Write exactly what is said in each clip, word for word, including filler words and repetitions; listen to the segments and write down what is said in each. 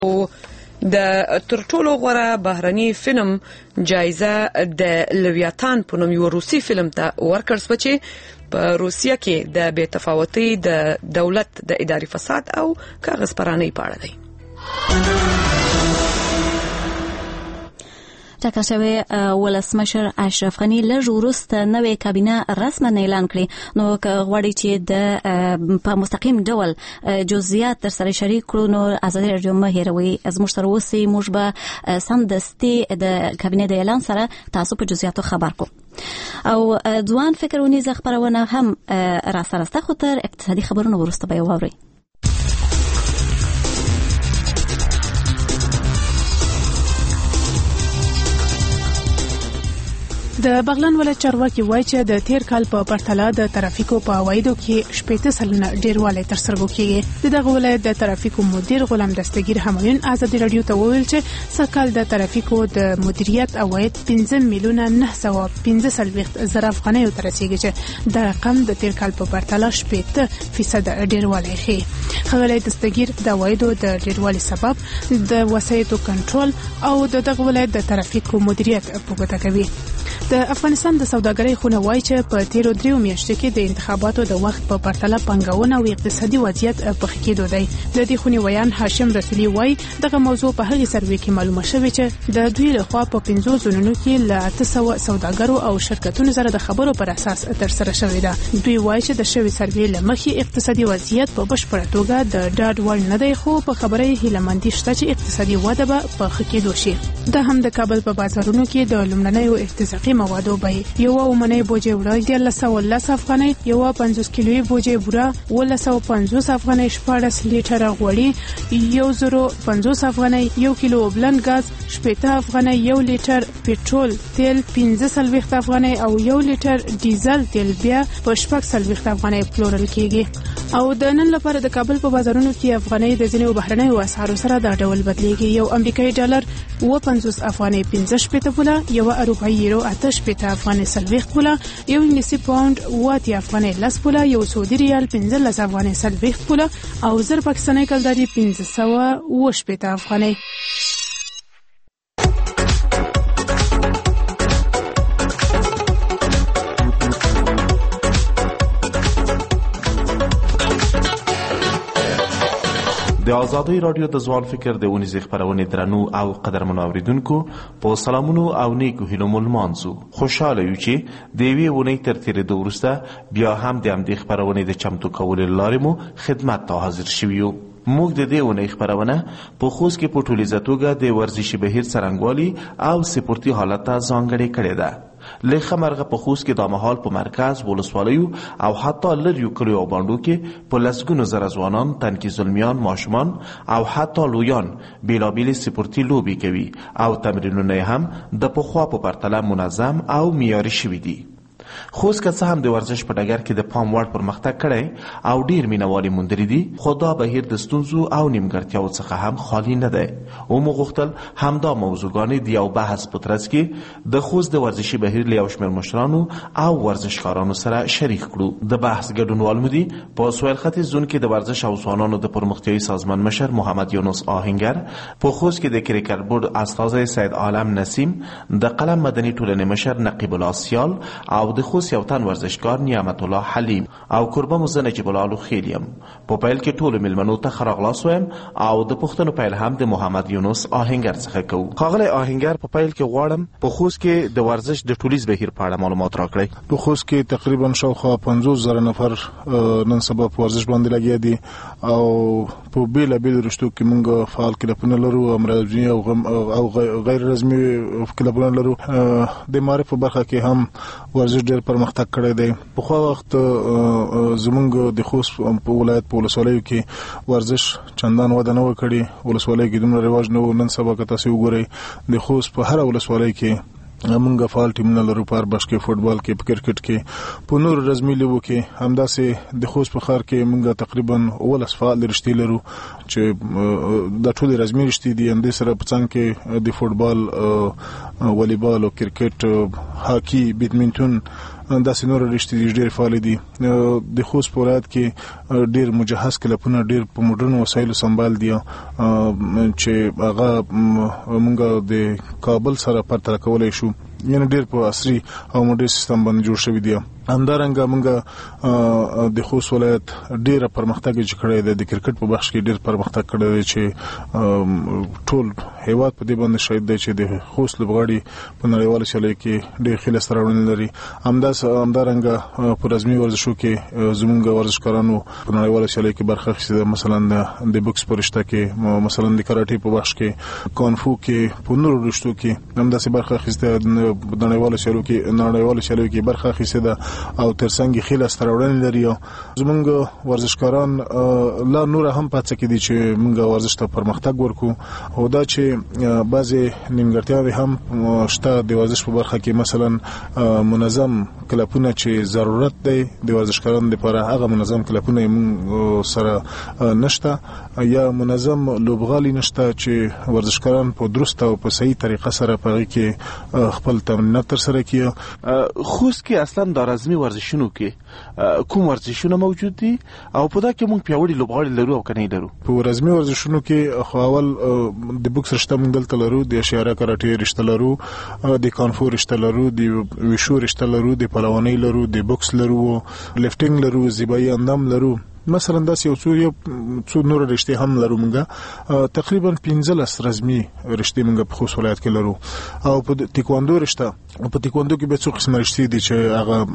د تر ټولو غوره بهرني فلم جایزه د لویاتان په نوم یو روسي فلم ته ورکړل شوه چې په روسیه کې د بې تفاوتۍ د دولت د اداري فساد او کاغذ پرانۍ په اړه دی. ټاکل شوی ولسمشر اشرف غني لږ وروسته نوې کابینه رسما اعلان کړي، نو که غواړي چې د په مستقیم ډول جزئیات در سره شریک کړو نو ازادي راډیو مه هېروئ. زموږ سره اوسئ، موږ به سمدستي د کابینې د اعلان سره تاسو په جزئیاتو خبر کو. او ځوان فکر ونیزه خبرونه هم را سره سته، خو تر اقتصادي خبرونو وروسته به یې واورئ. د بغلان ولایت چارواکي وایي چې د تیر کال په پرتله د ترافیکو په عوایدو کې شپږ سلنه ډیروالی ترسره کیږي. د دغه ولایت د ترافیکو مدیر غلام دستگیر همایون ازادي راډیو ته وویل چې سږکال د ترافیکو د مدیریت عواید پنځه میلیونه نه سوه پنځه څلوېښت زره افغانیو ته رسیږي چې د رقم د تیر کال په پرتله شپږ فیصد ډیروالی ښیي. ښاغلی دستگیر د عوایدو د ډیروالي سبب د وسایطو کنټرول او د دغه ولایت د ترافیکو مدیریت په ګوته کوي. د افغانستان د سوداګرۍ خونه وایي چې په تیرو دریو میاشتو کې د انتخاباتو د وخت په پرتله پانګونه او اقتصادي وضعیت په ښه کېدو دی. د دې خونې ویان هاشم رسولي وایي دغه موضوع په هغې سروې کې معلومه شوې چې د دوی لخوا په پنځو زونونو کې له اته سوه سوداګرو او شرکتونو سره د خبرو پر اساس ترسره شوې ده. دوی وایي چې د شوې سروې له مخې اقتصادي وضعیت په بشپړه توګه د ډاډ وړ نه دی، خو په خبره یې هیلهمندي شته چې اقتصادي وده به په ښه کېدو شي. دا هم د کابل په بازارونو کې د لومړنیو ارتزاقي موادو بیې یوه اومنۍ بوجۍ وړه دیارلس سوه لس افغانۍ، یوه پنځوس کیلوي بوجۍ بوره اوولس سوه پنځوس افغانۍ، شپاړس لیټره غوړي یو زرو پنځوس افغانۍ، یو کیلو اوبلن ګاز شپېته افغانۍ، یو لیټر پټرول تیل پنځه څلوېښت افغانۍ او یو لیټر ډیزل تیل بیا په شپږ څلوېښت افغانۍ پلورل کېږي. او د نن لپاره د کابل په بازارونو کې افغانۍ د ځینو بهرنیو اسعارو سره دا ډول بدلیږي. یو امریکایي ډالر اوه پنځوس افغانۍ پنځه شپېته پوله، یوه اروپایي یورو اته شپېته افغانۍ څلوېښت پوله، یو انګلیسي پاونډ اوه اتیا افغانۍ لس پوله، یو سعودي ریال پنځلس افغانۍ څلوېښت پوله او زر پاکستاني کلداري پنځه سوه اوه شپېته افغانۍ. د ازادۍ راډیو د ځوان فکر د ونیزې خپرونې درنو او قدرمنو اوریدونکو په سلامونو او نیکو هیلو مو لمانځو. خوشحاله یو چې د یوې اونۍ تر تېرېدو وروسته بیا هم د همدې خپرونې د چمتو کولو له لارې مو خدمت ته حاضر شوي یو. موږ د دې اونۍ خپرونه په خوست کې په ټولیزه توګه د ورزشي بهیر څرنګوالي او سپورتي حالت ته ځانګړې کړې ده. لخه مرغه په خوست کې د مهال په مرکز ولسوالیو او حتی لریو کلیو او باندو کې په لسګونو زره ځوانان تنکي زلمیان ماشومان او حتی لویان بیلابیل سپورتي لوبي کوي او تمرینونه هم د پخوا په پرتله منظم او معیاري شوي دي. خوست که څه هم د ورزش په ډګر کې د پام وړ پرمختګ کړی او ډیر مینوالي موندلي دي، خو دا بهیر د ستونزو او نیمګړتیاو څخه هم خالی نه دی. او موږ غوښتل همدا موضوعګانې د یو بحث په ترڅ کې د خوست د ورزشي بهیر له یو شمېر مشرانو او ورزشکارانو سره شریک کړو. د بحث ګډونوال مو دي په سویل ختیځ زون کې د ورزش او ځوانانو د پرمختیایي سازمان مشر محمد یونس آهنګر، په خوست کې د کرکټ بورډ استازی سید عالم نسیم، د قلم مدني ټولنې مشر نقیب الله سیال او د خوست یو تن ورزشکار نعمت الله حلیم او قربه مزه نجیب الله خیلیم. په پیل کې ټولو ملمنو ته ښه راغلاست وایم او د پوښتنو پیل هم د محمد یونس آهنګر څخه کوو. ښاغلی آهنګر، په پیل کې غواړم په خوست کې د ورزش د ټولیز بهیر په اړه معلومات راکړئ. په خوست کې تقریبا شاوخوا پنځوس زره نفر نن سبا په ورزش باندې لګیا دي او په بیلابیلو رشتو کې موږ فعال کلبونه لرو، رسمي او غیر رسمي کلبونه لرو. د معرف په برخه کې هم ورزش ډېر پرمختګ کړی دی. په خو وخت زمونږ د خوست په ولایت په ولسوالیو کې ورزش چندان وده نه وکړي. ولسوالۍ کې دومره رواج نه و. نن سبا که تاسو وګورئ د خوست په هره ولسوالۍ کې موږ فعال ټیمونه لرو، په اربش کې، فوټبال کې، په کرکټ کې، په نور رسمي لوبو کې. همداسې د خوست په ښار کې موږ تقریبا اوولس فعال رشتې لرو چې د ټولې رسمي رشتې دي. همدې سره په څنګ کې د فوټبال، والیبال او کرکټ، هاکي، بیډمنټون داسې نور رشتې ډېر فعال دي. د خوست ولایت کې ډېر مجهز کلبونه ډېر په موډرن وسایلو سمبال دي چې هغه مونږ د کابل سره پرتله کولای شو، یعنی ډېر په عصري او موډرن سیستم باندې جوړ شوی دی. همدارنګه مونږ د خوست ولایت ډېر پرمختګ چې کړی دی، د کرکټ په بخش کې ډېر پرمختګ کړی دی چې ټول هیواد په دې باندې شاهد دی چې د خوست لوبغاړي په نړیواله سیالۍ کې ډېر ښه لاسته راوړنې لري. همداس همدارنګه په رزمي ورزشو کې زموږ ورزشکارانو په نړیواله سیالۍ کې برخه اخیستې ده، مثلا د بوکس په رشته کې، مثلا د کراټې په بخش کې، کانفو کې، په نورو رشتو کې همداسې برخه اخیستې ده. د نړیواله سیالۍ کې نړیواله سیالۍ کې برخه اخیستې ده او ترڅنګ یې ښه لاسته راوړنې لري. زموږ ورزشکاران لا نور هم پاتې کېدي چې موږ ورزش ته پرمختګ ورکو، او دا چې بعضې نیمګړتیاوې هم شته د ورزش په برخه کې، مثلا منظم کلبونه چې ضرورت دی د ورزشکارانو لپاره، هغه منظم کلبونه موږ سره نشته، یا منظم لوبغالي نشته چې ورزشکاران په درسته او په صحیح طریقه سره په هغې کې خپل تمرینات ترسره کړي. خوست کې اصلا د رزمي ورزشونو کې کوم ورزشونه موجود دي او په دا کې موږ پیاوړي لوبغاړي لرو او کنه لرو؟ په رزمي ورزشونو کې خو اول د بوکس رشته موږ دلته لرو، د اشاره کراټې رشته لرو، د کانفو رشته لرو، د ویشو رشته لرو، د پهلوانۍ لرو، د بوکس لرو، لفټینګ لرو، زیبایي اندام لرو، مثلا داسې یو څو یو څو نور رشتې هم لرو. موږ تقریبا پنځلس رزمي رشتې موږ په خوست ولایت کې لرو. او په تکواندو رشته، په تکواندو کې به څو قسم رشتې دي چې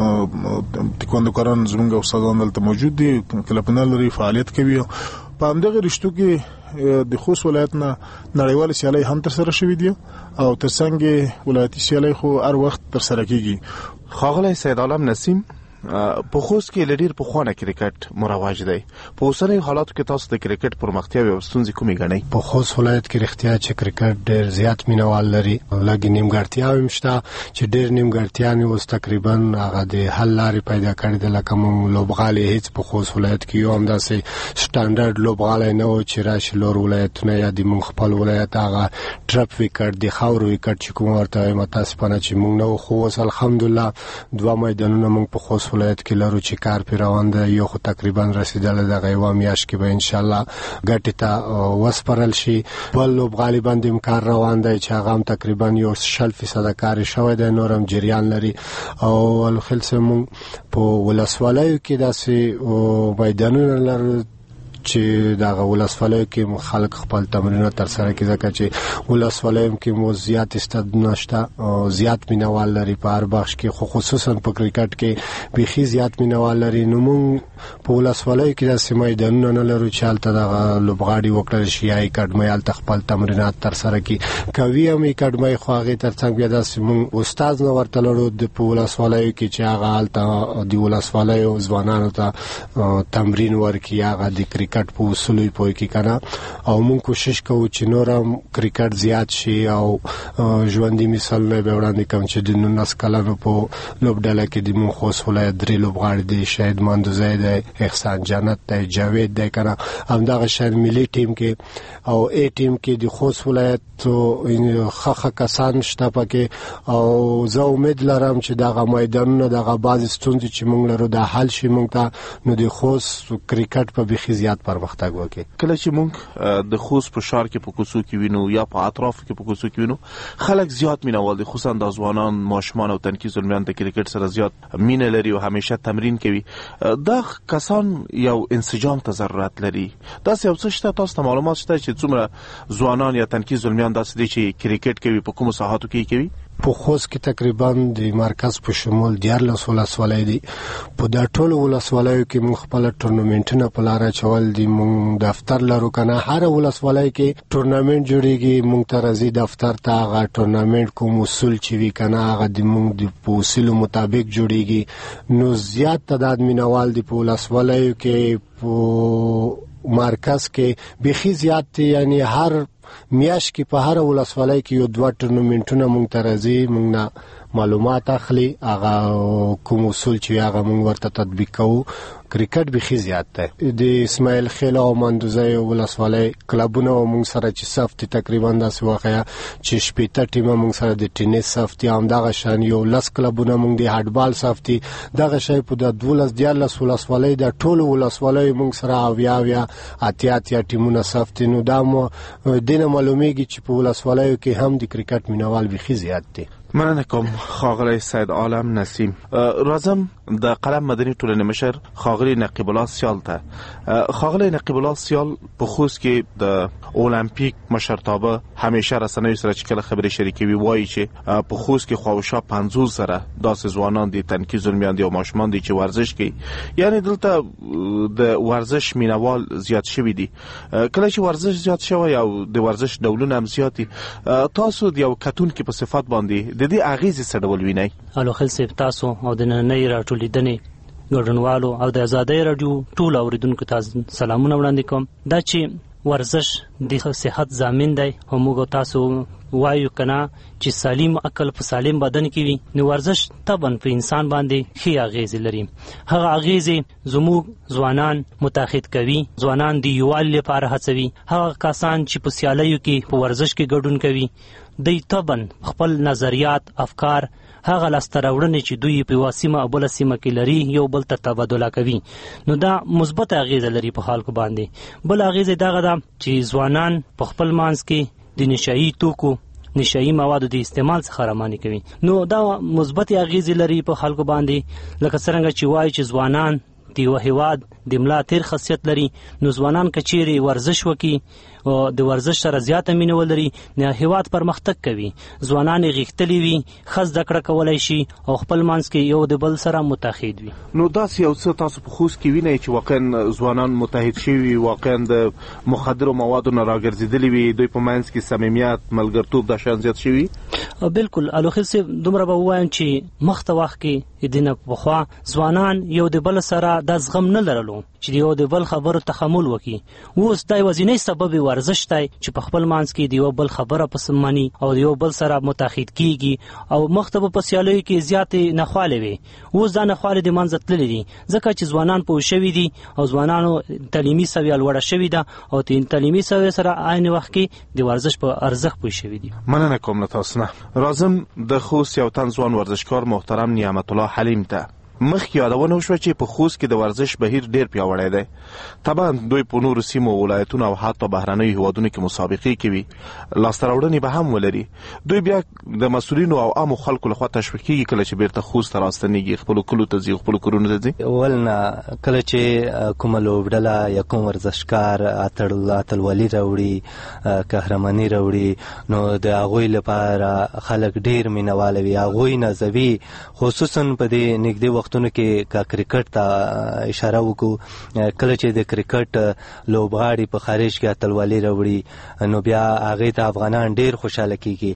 هغه تکواندوکاران زموږ استادان دلته موجود دي، کلبونه لري، فعالیت کوي. په همدغه رشتو کې د خوست ولایت نه نړیواله سیالۍ هم ترسره شوې دي او ترڅنګ ولایتي سیالۍ خو هر وخت ترسره کیږي. ښاغلی سید عالم نسیم، په خوست کې لډیر په خوانه کرکټ مروج دی. په اوسنۍ حالاتو کې تاسو د کرکټ پرمختیاوې او ستونزې کومې ګڼئ؟ په خوست ولایت کې رښتیا چې کرکټ ډېر زیات مینوال لري، لږ نیمګړتیاوې هم شته چې ډېر نیمګړتیاوې اوس تقریبا هغه د حل لارې پیدا کړې ده. لکه موږ لوبغالي هیڅ په خوست ولایت کې یو همداسې سټانډرډ لوبغالی نه و چې راشي لور ولایتونه یا د موږ خپل ولایت هغه ټرپ وکټ د خاورو وکټ چې کوم ورته وایم متاسفانه چې موږ نه و. خو اوس الحمدلله دوه میدانونه موږ په خوست ولایت کې لرو چې کار پې روان ده. یو خو تقریبا رسیدلی دغه یوه میاشت کې به انشاءالله ګټې ته وسپارل شي. بل لوبغالي باندې هم کار روان دی چې هغه هم تقریبا یو شل فیصده کار یې شوی دی، نور هم جریان لري. او الخیل صاحب موږ په ولسوالیو کې داسې میدانونه لرو چې دغه ولسوالیو کې خلک خپل تمرینونه ترسره کوي، ځکه چې ولسوالیو کې مو زیات استعداد شته او زیات مینوال لري په هر بخش کې، خو خصوصا په کرکټ کې بیخي زیات مینوال لري. نو موږ په ولسوالیو کې داسې میدانونه نه لرو چې هلته دغه لوبغاړي وکړل شي یا اکاډمۍ هلته خپل تمرینات ترسره کړي. کوي هم اکاډمۍ، خو هغې ترڅنګ بیا داسې موږ استاد نه ورته لرو په ولسوالیو کې چې هغه هلته د ولسوالیو ځوانانو ته تمرین ورکړي، هغه د کرکټ په اصولو پوه کې کنه. او موږ کوشش کوو چې نور هم کرکټ زیات شي. او ژوندي مثالونه به وړاندې کوم چې د نولس کلنو په لوبډله کې د موږ خوست ولایت درې لوبغاړي دي، شهید مندوزی دی، احسان جنت دی، جاوید دی کنه. همدغه شان ملي ټیم کې او ای ټیم کې د خوست ولایت ښه ښه کسان شته پکې. او زه امید لرم چې دغه میدانونه دغه بعضې ستونزې چې موږ لرو دا حل شي موږ ته، نو د خوست کرکټ په بیخي زیات پرمختګ وکړي. کله چې موږ د خوست په ښار کې په کوڅو کې وینو یا په اطرافو کې په کوڅو کې وینو، خلک زیات مینوال دي، خصوصا د ځوانان، ماشومان او تنکي زلمیان د کرکټ سره زیات مینه لري او همیشه تمرین کوي. دا کسان یو انسجام ته ضرورت لري. داسې یو څه شته تاسو ته معلومات شته چې څومره ځوانان یا تنکي زلمیان داسې دي چې کرکټ کوي، په کومو ساحاتو کې کوي؟ په خوست کې تقریبا د مرکز په شمول دیارلس ولسوالۍ دي. په دا ټولو ولسوالیو کې موږ خپل ټورنمنټونه په لاره چول دي. موږ دفتر لرو کنه، هر ولسوالۍ کې ټورنمنټ جوړیږي، موږ ته راځي دفتر ته. هغه ټورنمنټ کوم اصول چې وي کنه هغه د موږ د اصولو مطابق جوړیږي. نو زیات تعداد مینوال دي په ولسوالیو کې. په مرکز کې بیخي زیات دي، یعنی هر میاش کې په هر ولسوالۍ کې یو دوه ټورنمنټونه موږ ته راځي، موږ نه معلومات اخلي، هغه کوم اصول چې هغه موږ ورته تطبیق کوو. کرکټ بخي زیات دی. د اسماعیل خیل او مندوزي ولسوالۍ کلبونه موږ سره چې صفتی تقریبا داسې واقعیا چې شپېته ټیمه موږ سره د ټینیس صفتی هم دغه شان یو لس کلبونه موږ د هډبال صفتی دغه شی په د دولس دیارلس ولسوالۍ د ټولو ولسوالۍ موږ سره اویا اویا اتیا اتیا ټیمونه صفتی. نو دا مو دینه معلومیږي چې په ولسوالیو کې هم د کرکټ مینوال بخي زیات دي. مننه کوم خاغلی سید عالم نسیم. راځم د قلم مدني ټولنې مشر خاغلی نقیب الله سیال ته. خاغلی نقیب الله سیال په خوست کې د اولمپیک مشرتابه همیشه رسنیو سره چې کله خبرې شریکوي وایي چې په خوست کې خواوشا پنځوس سره داسې ځوانان دي تنکي ظلمیان دي او ماشومان دي چې ورزش کوي. یعنی دلته د ورزش مینوال زیات شوي دي. کله چې ورزش زیات شوی او د ورزش ډولونه هم زیات دي، تاسو د یو کتونکي په صفات باندې د دې اغیزې څه ډول وینئ؟ الو خل صاحب، تاسو او د نننۍ راټولېدنې ګډونوالو او د آزادۍ راډیو ټول اوریدونکو ته سلامونه وړاندې کوم. دا چې ورزش د صحت ضامن دی او موږ تاسو وایو کنه چې سالم عقل په سالم بدن کې وي، نو ورزش طبعا په انسان باندې ښې اغیزې لري. هغه اغیزې زموږ ځوانان متحد کوي، ځوانان د یووالي لپاره هڅوي. هغه کسان چې په سیالیو کې په ورزش کې ګډون کوي دوی طبعا خپل نظریات افکار هغه لاسته راوړنې چې دوی په یوه سیمه او بله سیمه کې لري یو بل ته تبادله کوي، نو دا مثبت اغیزه لري په خلکو باندې. بل اغیزه دغه ده چې ځوانان په خپل منځ کې د نشایي توکو نشایي موادو د استعمال څخه رامانې کوي، نو دا مثبت اغیزې لري په خلکو باندې. لکه څرنګه چې وایي چې ځوانان د یو هیواد د ملا تیر خاصیت لري، نو ځوانان که چیرې ورزش وکړي او د ورزش سره زیاته مینه ولري نو هیواد پرمختګ کوي. ځوانان یې غښتلي وي، ښه زده کړه کولی شي او خپل منځ کې یو د بل سره متحد وي. نو داسې یو څه تاسو په خوست کې وینئ چې واقعا ځوانان متحد شوي، واقعا د مخدرو موادو نه راګرځېدلي وي، دوی په منځ کې صمیمیت ملګرتوب دا شیان زیات شوي؟ بالکل الوخیل صاحب، دومره به ووایم چې مخته وخت کې د نه پخوا ځوانان یو د بل سره دا زغم نه لرلو چې د یو د بل خبرو تحمل وکړي. اوس دا یوازینی سبب ورزش دی چې په خپل منځ کې د یو بل خبره پس مني او د یو بل سره متحد کیږي او مخته په سیالیو کې زیاتې نخواله وي. اوس دا نخواله د منځ تللې دي ځکه چې ځوانان پوه شوي دي او ځوانانو تعلیمي سویه لوړه شوې ده او د تعلیمي سویې سره عین وخت کې د ورزش په ارزښت پوه شوي دي. مننه کوم له تاسو نه. راځم د خوست یو تن ځوان ورزشکار محترم نعمت الله حلیم ته. مخکې یادونه وشوه چې په خوست کې د ورزش بهیر ډیر پیاوړی دی. طبعا دوی په نورو سیمو ولایتونو او حتی بهرنیو هیوادونو کې مسابقې کوي، لاسته راوړنې به هم ولري. دوی بیا د مسؤلینو او عامو خلکو لخوا تشویق کېږي کله چې بیرته خوست ته راستنېږي، خپلو کلو ته ځي، خپلو کورونو ته ځي. اول نه کله چې کومه لوبډله یا کوم ورزشکار اتلولي راوړي، قهرماني راوړي، نو د هغوی لپاره خلک ډیر مینهواله وي، هغوی نازوي. خصوصا په دې نږدې وختونو کې که کرکټ ته اشاره وکړو، کله چې د کرکټ لوبغاړي په خارج کې اتلولي راوړي نو بیا هغې ته افغانان ډیر خوشحاله کیږي.